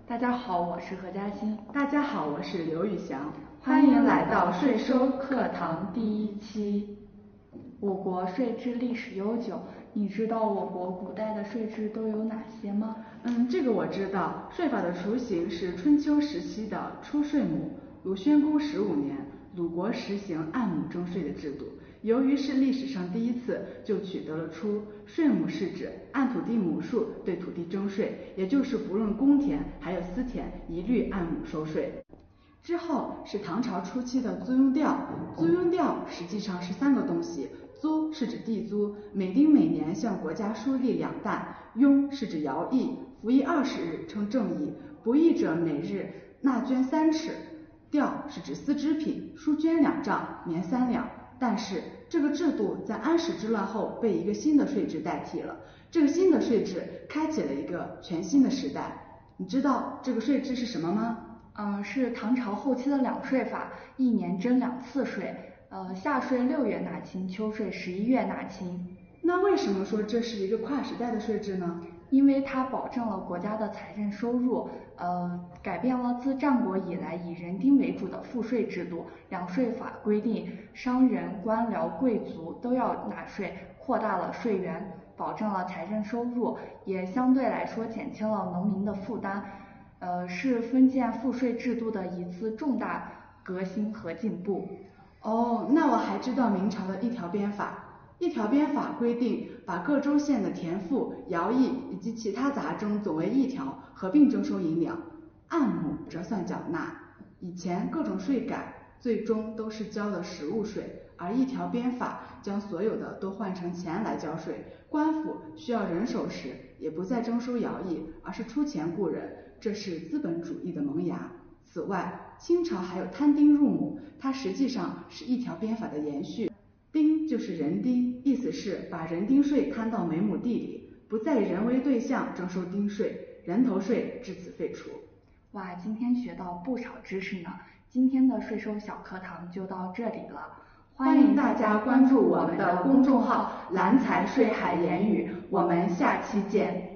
大家好，我是何嘉欣。 大家好，我是刘宇翔。 欢迎来到税收课堂第1期。我国税制历史悠久，你知道我国古代的税制都有哪些吗？ 这个我知道。税法的雏形是春秋时期的初税亩。鲁宣公15年，鲁国实行按亩征税的制度。由于是历史上第一次，就取得了初税亩，是指按土地亩数对土地征税，也就是不论公田还有私田，一律按亩收税。之后是唐朝初期的租庸调，租庸调实际上是3个东西。租是指地租，每丁每年向国家输利2担；庸是指徭役，服役20日称正役，不役者每日纳捐3尺；调是指丝织品，输捐2丈，年3两。但是这个制度在安史之乱后被一个新的税制代替了，这个新的税制开启了一个全新的时代。你知道这个税制是什么吗？ 是唐朝后期的两税法，1年征2次税，夏税6月纳清，秋税11月纳清。 那为什么说这是一个跨时代的税制呢？ 因为它保证了国家的财政收入，改变了自战国以来以人丁为主的赋税制度。两税法规定商人、官僚、贵族都要纳税，扩大了税源，保证了财政收入，也相对来说减轻了农民的负担，是封建赋税制度的一次重大革新和进步。 那我还知道明朝的一条鞭法。一条鞭法规定把各州县的田赋、徭役以及其他杂征总为一条，合并征收银两，按亩折算缴纳。以前各种税改最终都是交的实物税，而一条鞭法将所有的都换成钱来交税。官府需要人手时，也不再征收徭役，而是出钱雇人，这是资本主义的萌芽。此外，清朝还有摊丁入亩，它实际上是一条鞭法的延续。丁就是人丁，意思是把人丁税摊到每亩地里，不再以人为对象征收丁税，人头税至此废除。 哇，今天学到不少知识呢！今天的税收小课堂就到这里了， 欢迎大家关注我们的公众号“蓝财税海言语”，我们下期见。